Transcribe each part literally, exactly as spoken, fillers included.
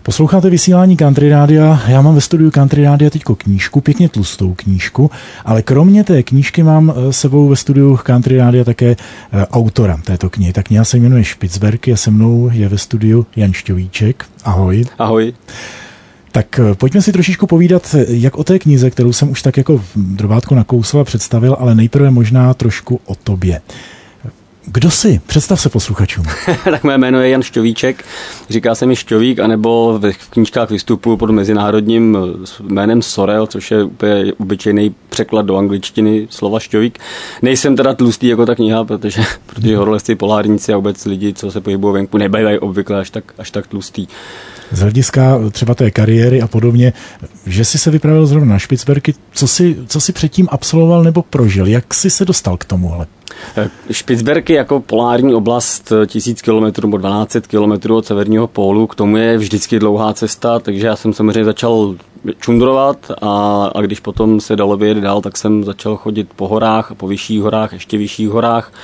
Posloucháte vysílání Country Rádia. Já mám ve studiu Country Rádia teďko knížku, pěkně tlustou knížku, ale kromě té knížky mám s sebou ve studiu Country Rádia také autora této knihy. Ta kniha se jmenuje Špicberky a se mnou je ve studiu Jan Šťovíček. Ahoj. Ahoj. Tak pojďme si trošičku povídat, jak o té knize, kterou jsem už tak jako drobátko nakousl a představil, ale nejprve možná trošku o tobě. Kdo jsi? Představ se posluchačům. Tak moje jméno je Jan Šťovíček, říká se mi Šťovík, anebo v knížkách vystupuji pod mezinárodním jménem Sorel, což je úplně obyčejný překlad do angličtiny slova Šťovík. Nejsem teda tlustý jako ta kniha, protože, protože horolezci, polárníci a vůbec lidi, co se pohybují venku, nebývají obvykle až tak, až tak tlustý. Z hlediska třeba té kariéry a podobně, že jsi se vypravil zrovna na Špicberky, co jsi, co jsi předtím absolvoval nebo prožil? Jak jsi se dostal k tomuhle? Špicberky jako polární oblast tisíc kilometrů nebo dvanáct set kilometrů od severního pólu, k tomu je vždycky dlouhá cesta, takže já jsem samozřejmě začal čundrovat a, a když potom se dalo vyjet dál, tak jsem začal chodit po horách a po vyšších horách, ještě vyšších horách.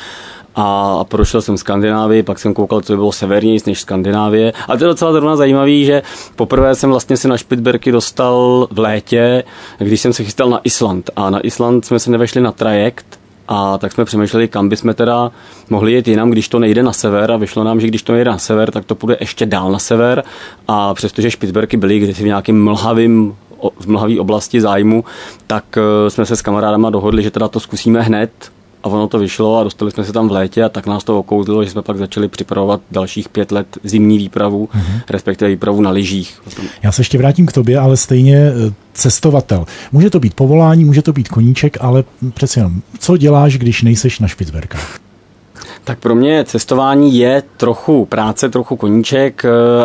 A prošel jsem Skandinávii, pak jsem koukal, co by bylo severnější než Skandinávie. A to je docela zrovna zajímavý, že poprvé jsem vlastně se na Špicberky dostal v létě, když jsem se chystal na Island. A na Island jsme se nevešli na trajekt, a tak jsme přemýšleli, kam bychom teda mohli jet jinam, když to nejde na sever, a vyšlo nám, že když to nejde na sever, tak to půjde ještě dál na sever. A přestože Špicberky byly kdysi v nějakým mlhavým v mlhavý oblasti zájmu, tak jsme se s kamarádama dohodli, že teda to zkusíme hned. A ono to vyšlo a dostali jsme se tam v létě a tak nás to okouzlilo, že jsme pak začali připravovat dalších pět let zimní výpravu, mm-hmm. respektive výpravu na lyžích. Já se ještě vrátím k tobě, ale stejně cestovatel. Může to být povolání, může to být koníček, ale přeci jenom, co děláš, když nejseš na Špicberkách? Tak pro mě cestování je trochu práce, trochu koníček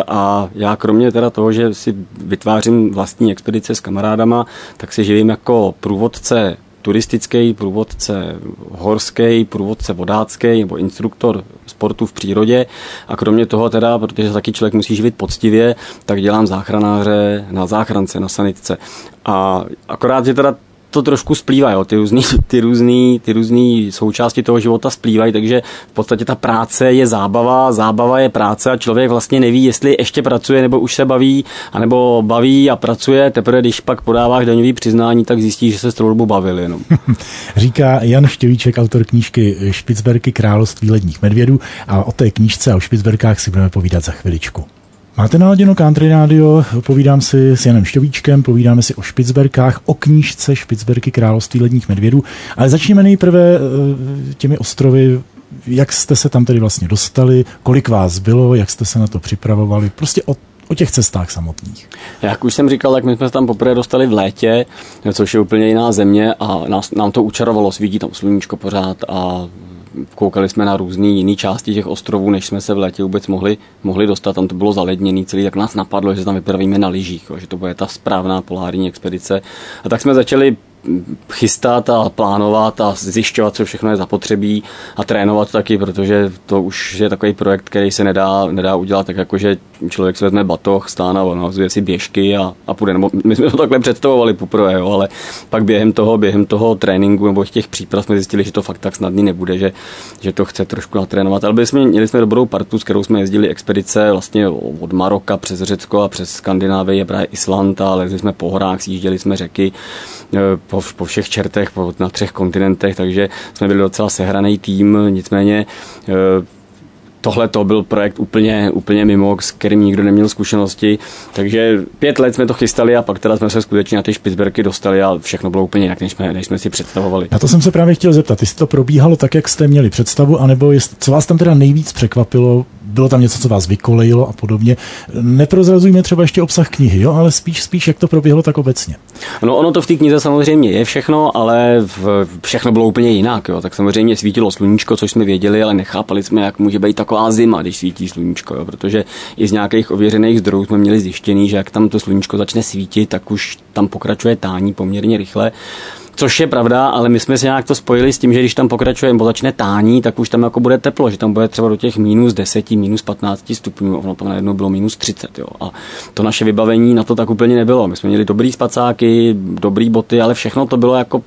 a já kromě teda toho, že si vytvářím vlastní expedice s kamarádama, tak si živím jako průvodce turistický, průvodce horský, průvodce vodácký nebo instruktor sportu v přírodě a kromě toho teda, protože taky člověk musí živit poctivě, tak dělám záchranáře na záchrance, na sanitce. A akorát, že teda to trošku splývá, jo. Ty různý, ty různý, ty různý součásti toho života splývají, takže v podstatě ta práce je zábava, zábava je práce a člověk vlastně neví, jestli ještě pracuje nebo už se baví, anebo baví a pracuje, teprve když pak podáváš daňový přiznání, tak zjistíš, že se s tou dobu bavil jenom. Říká Jan Štěvíček, autor knížky Špicberky, království ledních medvědů, a o té knížce a o Špicberkách si budeme povídat za chviličku. Máte naladěno Country Radio, povídám si s Janem Šťovíčkem, povídáme si o Špicberkách, o knížce Špicberky, království ledních medvědů, ale začněme nejprve těmi ostrovy. Jak jste se tam tedy vlastně dostali, kolik vás bylo, jak jste se na to připravovali, prostě o, o těch cestách samotných. Jak už jsem říkal, tak my jsme se tam poprvé dostali v létě, což je úplně jiná země a nás, nám to učarovalo, svítí tam sluníčko pořád a koukali jsme na různé jiné části těch ostrovů, než jsme se v létě vůbec mohli, mohli dostat. Tam to bylo zaledněný celý, tak nás napadlo, že se tam vypravíme na lyžích, že to bude ta správná polární expedice. A tak jsme začali chystat a plánovat a zjišťovat, co všechno je zapotřebí a trénovat taky, protože to už je takový projekt, který se nedá, nedá udělat tak jako, že člověk si vezme batoh, stán a navazuje si běžky a, a půjde. Nebo my jsme to takhle představovali poprvé, jo, ale pak během toho, během toho tréninku nebo těch příprav jsme zjistili, že to fakt tak snadný nebude, že, že to chce trošku natrénovat. Ale byli jsme, měli jsme dobrou partu, s kterou jsme jezdili expedice vlastně od Maroka přes Řecko a přes Skandinávii a právě Island a lezli jsme po horách, sjížděli jsme řeky po, po všech čertech, po, na třech kontinentech, takže jsme byli docela sehraný tým, nicméně tohle to byl projekt úplně, úplně mimo, s kterým nikdo neměl zkušenosti, takže pět let jsme to chystali a pak teda jsme se skutečně na ty Špicberky dostali a všechno bylo úplně jinak, než jsme, než jsme si představovali. Na to jsem se právě chtěl zeptat, jestli to probíhalo tak, jak jste měli představu, anebo jestli, co vás tam teda nejvíc překvapilo, bylo tam něco, co vás vykolejilo a podobně. Neprozrazujme třeba ještě obsah knihy, jo, ale spíš, spíš jak to proběhlo tak obecně. No ono to v té knize samozřejmě je všechno, ale v, všechno bylo úplně jinak, jo. Tak samozřejmě svítilo sluníčko, což jsme věděli, ale nechápali jsme, jak může být taková zima, když svítí sluníčko, jo, protože i z nějakých ověřených zdrojů jsme měli zjištěný, že jak tam to sluníčko začne svítit, tak už tam pokračuje tání poměrně rychle. Což je pravda, ale my jsme se nějak to spojili s tím, že když tam pokračuje nebo začne tání, tak už tam jako bude teplo, že tam bude třeba do těch minus deset, minus patnáct stupňů, ono tam najednou bylo minus třicet, jo. A to naše vybavení na to tak úplně nebylo. My jsme měli dobrý spacáky, dobrý boty, ale všechno to bylo jako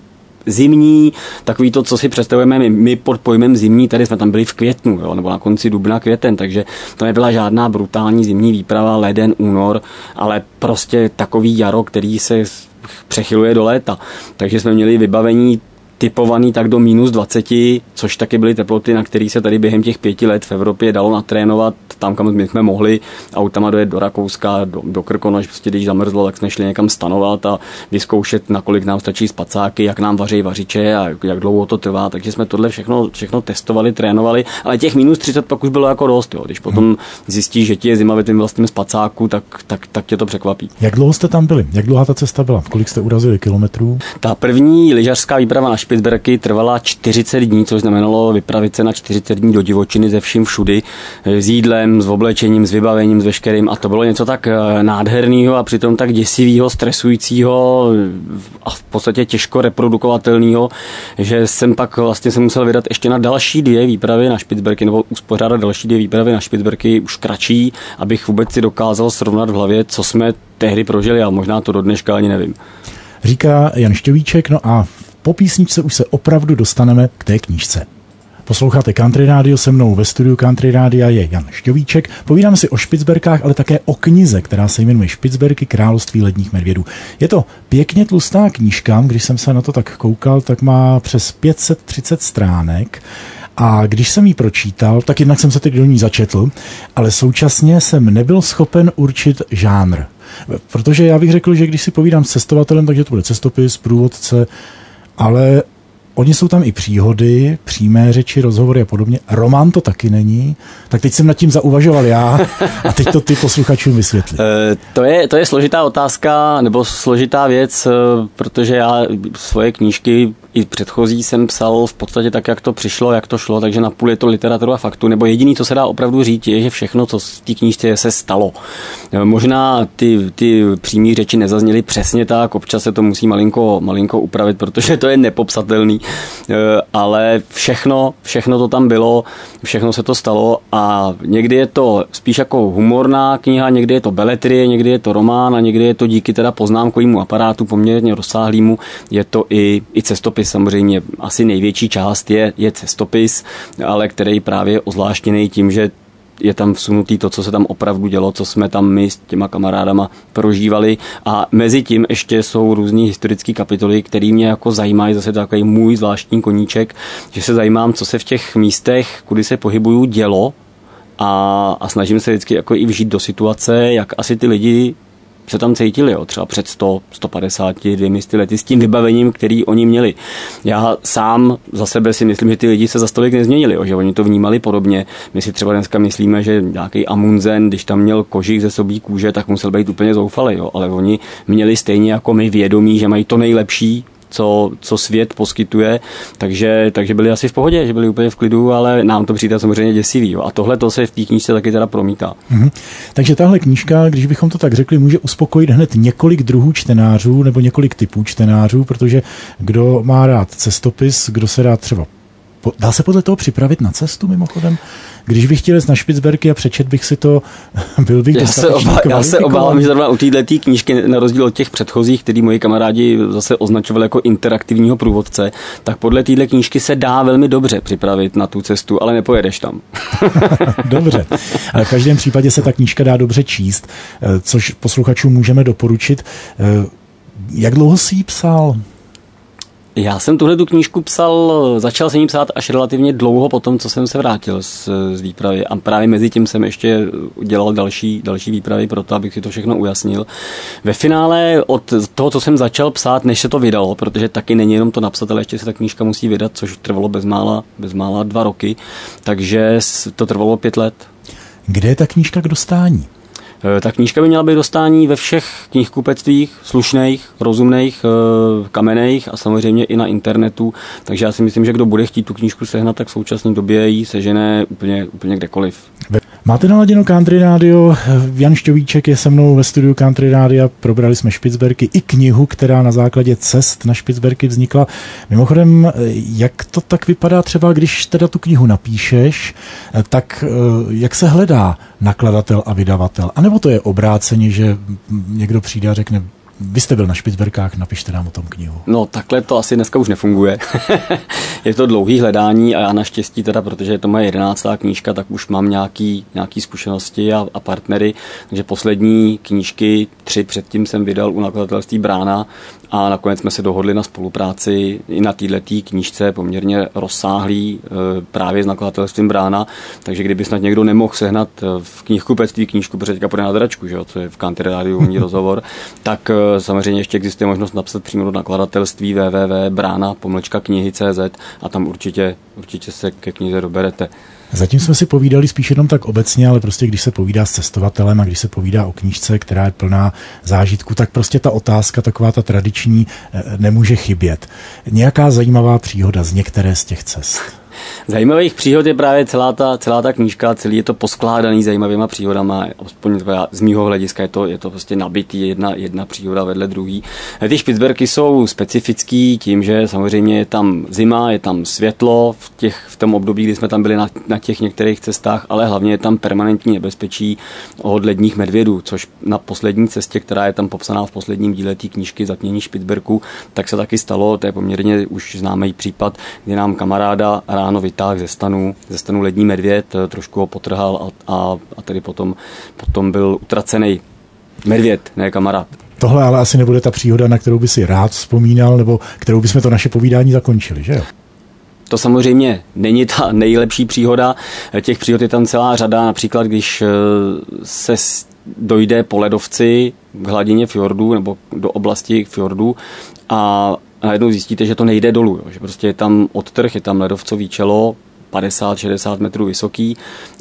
zimní, takový to, co si představujeme my, my pod pojmem zimní, tady jsme tam byli v květnu, jo, nebo na konci dubna, květen, takže to nebyla žádná brutální zimní výprava, leden, únor, ale prostě takový jaro, který se přechyluje do léta. Takže jsme měli vybavení typovaný tak do minus dvacet, což taky byly teploty, na které se tady během těch pěti let v Evropě dalo natrénovat tam, kam my jsme mohli, autama dojet do Rakouska, do, do Krkonoš, prostě když zamrzlo, tak jsme šli někam stanovat a vyzkoušet, nakolik nám stačí spacáky, jak nám vaří vařiče a jak dlouho to trvá, takže jsme tohle všechno, všechno testovali, trénovali, ale těch minus třicet pak už bylo jako dost, jo. Když potom zjistíš, že ti je zima ve tvým vlastním spacáku, tak, tak, tak tě to překvapí. Jak dlouho jste tam byli? Jak dlouhá ta cesta byla? Kolik jste urazili kilometrů? Ta první lyžařská výprava na Špicberky trvala čtyřicet dní, což znamenalo vypravit se na čtyřicet dní do divočiny ze vším všudy, s jídlem, s oblečením, s vybavením, s veškerým, a to bylo něco tak nádherného a přitom tak děsivého, stresujícího a v podstatě těžko reprodukovatelného, že jsem pak vlastně se musel vydat ještě na další dvě výpravy na Špicberky, nebo uspořádat další dvě výpravy na Špicberky už kratší, abych vůbec si dokázal srovnat v hlavě, co jsme tehdy prožili, a možná to do dneška ani nevím. Říká Jan Šťovíček, no a po písničce už se opravdu dostaneme k té knížce. Posloucháte Country Radio, se mnou ve studiu Country Radia je Jan Šťovíček. Povídáme si o Špicberkách, ale také o knize, která se jmenuje Špicberky, království ledních medvědů. Je to pěkně tlustá knížka, když jsem se na to tak koukal, tak má přes pět set třicet stránek. A když jsem ji pročítal, tak jednak jsem se teď do ní začetl, ale současně jsem nebyl schopen určit žánr. Protože já bych řekl, že když si povídám s cestovatelem, takže to bude cestopis, průvodce, ale oni jsou tam i příhody, přímé řeči, rozhovory a podobně. Román to taky není. Tak teď jsem nad tím zauvažoval já a teď to ty posluchačům vysvětlím. To je, to je složitá otázka nebo složitá věc, protože já svoje knížky i předchozí jsem psal v podstatě tak, jak to přišlo, jak to šlo, takže napůl je to literatura faktu, nebo jediný, co se dá opravdu říct, je, že všechno, co v té knížce se stalo. Možná ty, ty přímé řeči nezazněly přesně tak, občas se to musí malinko, malinko upravit, protože to je nepopsatelný, ale všechno, všechno to tam bylo, všechno se to stalo a někdy je to spíš jako humorná kniha, někdy je to beletrie, někdy je to román a někdy je to díky teda poznámkovému aparátu poměrně rozsáhlému, je to i, i cestopis. Samozřejmě asi největší část je, je cestopis, ale který právě je ozvláštněný tím, že je tam vsunutý to, co se tam opravdu dělo, co jsme tam my s těma kamarádama prožívali, a mezi tím ještě jsou různý historické kapitoly, které mě jako zajímají, zase takový můj zvláštní koníček, že se zajímám, co se v těch místech, kudy se pohybuju, dělo, a, a snažím se vždycky jako i vžít do situace, jak asi ty lidi se tam cítili, jo, třeba před sto, sto padesát, dvěma sty lety s tím vybavením, který oni měli. Já sám za sebe si myslím, že ty lidi se za stolik nezměnili, jo, že oni to vnímali podobně. My si třeba dneska myslíme, že nějaký Amundsen, když tam měl kožich ze sobí kůže, tak musel být úplně zoufalý, jo, ale oni měli stejně jako my vědomí, že mají to nejlepší, co, co svět poskytuje, takže, takže byli asi v pohodě, že byli úplně v klidu, ale nám to přijde samozřejmě děsivý. Jo. A tohle to se v té knížce taky teda promítá. Mm-hmm. Takže tahle knížka, když bychom to tak řekli, může uspokojit hned několik druhů čtenářů nebo několik typů čtenářů, protože kdo má rád cestopis, kdo se rád třeba dá se podle toho připravit na cestu mimochodem? Když bych chtěl jít na Špicberky a přečet bych si to, byl bych dostatečně kvalifikovaný. Já se obávám, že zrovna u této knížky, na rozdíl od těch předchozích, který moji kamarádi zase označovali jako interaktivního průvodce, tak podle této knížky se dá velmi dobře připravit na tu cestu, ale nepojedeš tam. Dobře. Ale v každém případě se ta knížka dá dobře číst, což posluchačům můžeme doporučit. Jak dlouho jsi ji psal? Já jsem tuhle tu knížku psal, začal jsem ji psát až relativně dlouho po tom, co jsem se vrátil z, z výpravy, a právě mezi tím jsem ještě dělal další, další výpravy pro to, abych si to všechno ujasnil. Ve finále od toho, co jsem začal psát, než se to vydalo, protože taky není jenom to napsat, ale ještě se ta knížka musí vydat, což trvalo bezmála, bezmála dva roky, takže to trvalo pět let. Kde je ta knížka k dostání? Ta knížka by měla být dostání ve všech knihkupectvích, slušných, rozumných, kamenných a samozřejmě i na internetu. Takže já si myslím, že kdo bude chtít tu knížku sehnat, tak v současné době ji sežene úplně, úplně kdekoliv. Máte naladěno Country Radio, Jan Šťovíček je se mnou ve studiu Country Radia, probrali jsme Špicberky i knihu, která na základě cest na Špicberky vznikla. Mimochodem, jak to tak vypadá třeba, když teda tu knihu napíšeš, tak jak se hledá nakladatel a vydavatel? A nebo to je obráceně, že někdo přijde a řekne, vy jste byl na Špicberkách, napište nám o tom knihu. No takhle to asi dneska už nefunguje. Je to dlouhý hledání a já naštěstí teda, protože je to moje jedenáctá knížka, tak už mám nějaký, nějaký zkušenosti a, a partnery, takže poslední knížky, tři předtím jsem vydal u nakladatelství Brána a nakonec jsme se dohodli na spolupráci i na této knížce poměrně rozsáhlý právě s nakladatelstvím Brána, takže kdyby snad někdo nemohl sehnat v knihkupectví knížku, protože teďka půjde na dračku, že jo, co je v Country Radio rozhovor, tak samozřejmě ještě existuje možnost napsat přímo do nakladatelství w w w tečka brána pomlčka knihy tečka c z a tam určitě, určitě se ke knize doberete. Zatím jsme si povídali spíš jenom tak obecně, ale prostě když se povídá s cestovatelem a když se povídá o knížce, která je plná zážitků, tak prostě ta otázka, taková ta tradiční, nemůže chybět. Nějaká zajímavá příhoda z některé z těch cest? Zajímavých příhod je právě celá ta, celá ta knížka, celý je to poskládaný zajímavýma příhodama, aspoň z mýho hlediska je to, je to prostě nabitý, jedna, jedna příhoda vedle druhý. Ty Špicberky jsou specifický tím, že samozřejmě je tam zima, je tam světlo v, těch, v tom období, kdy jsme tam byli na, na těch některých cestách, ale hlavně je tam permanentní nebezpečí od ledních medvědů, což na poslední cestě, která je tam popsaná v posledním díle té knížky Zatmění Špicberků, tak se taky stalo, to je poměrně už známý případ, kdy nám kamaráda ráno vytáhl ze stanu, ze stanu lední medvěd, trošku ho potrhal a, a, a tedy potom, potom byl utracený medvěd, ne kamarád. Tohle ale asi nebude ta příhoda, na kterou by si rád vzpomínal, nebo kterou bychom to naše povídání zakončili, že jo? To samozřejmě není ta nejlepší příhoda, těch příhod je tam celá řada, například když se dojde po ledovci k hladině fjordu nebo do oblasti fjordu a a najednou zjistíte, že to nejde dolů, jo. Že prostě je tam odtrh, je tam ledovcový čelo, padesát šedesát metrů vysoký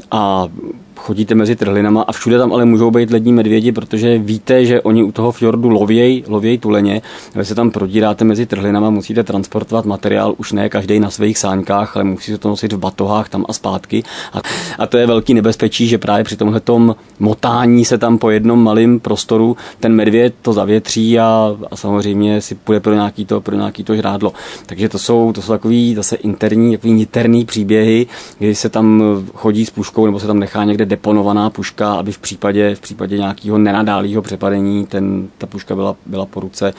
a chodíte mezi trhlinama a všude tam ale můžou být lední medvědi, protože víte, že oni u toho fjordu lověj, lověj tuleně. Vy se tam prodíráte mezi trhlinama, musíte transportovat materiál, už ne každý na svých sáňkách, ale musí se to nosit v batohách tam a zpátky. A, a to je velký nebezpečí, že právě při tomhletom motání se tam po jednom malém prostoru ten medvěd to zavětří a, a samozřejmě si půjde pro nějaký to, pro nějaký to žrádlo. Takže to jsou, to jsou takový zase interní, takový niterný příběhy, kdy se tam chodí s puškou nebo se tam nechá někde deponovaná puška, aby v případě, v případě nějakého nenadálého přepadení ten, ta puška byla, byla po ruce.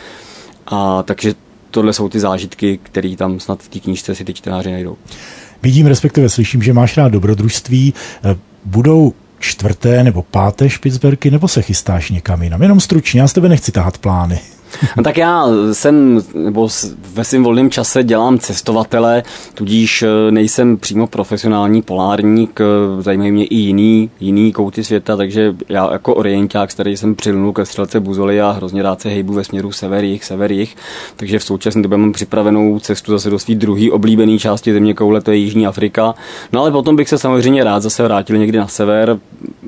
A takže tohle jsou ty zážitky, které tam snad v té knížce si ty čtenáři najdou. Vidím, respektive slyším, že máš rád dobrodružství. Budou čtvrté nebo páté Špicberky, nebo se chystáš někam jinam? Jenom stručně, já z tebe nechci tahat plány. No tak já jsem, nebo ve svém volném čase dělám cestovatele, tudíž nejsem přímo profesionální polárník, zajímají mě i jiný, jiný kouty světa, takže já jako orienták, který jsem přilnul ke střelce buzoly a hrozně rád se hejbu ve směru sever-jih, sever-jih, takže v současné době mám připravenou cestu zase do svý druhý oblíbený části zeměkoule, to je Jižní Afrika. No ale potom bych se samozřejmě rád zase vrátil někdy na sever,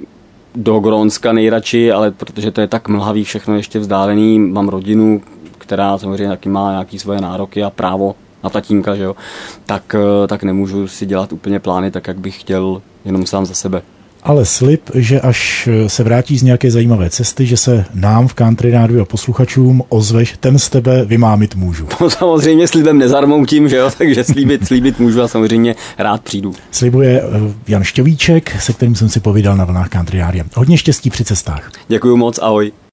do Grónska nejradši, ale protože to je tak mlhavý všechno ještě vzdálený, mám rodinu, která samozřejmě taky má nějaké svoje nároky a právo na tatínka, že jo, tak, tak nemůžu si dělat úplně plány tak, jak bych chtěl, jenom sám za sebe. Ale slib, že až se vrátíš z nějaké zajímavé cesty, že se nám v Country Radio a posluchačům ozveš, ten z tebe vymámit můžu. To samozřejmě slibem nezarmoutím, že jo, takže slíbit, slíbit můžu a samozřejmě rád přijdu. Slibuje Jan Šťovíček, se kterým jsem si povídal na vlnách Country Radio. Hodně štěstí při cestách. Děkuju moc, ahoj.